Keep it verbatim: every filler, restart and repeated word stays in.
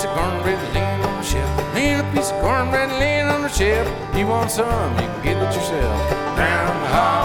piece of cornbread laying on the shelf. Ain't a piece of cornbread laying on the shelf. You want some, you can get it yourself. Down the hall.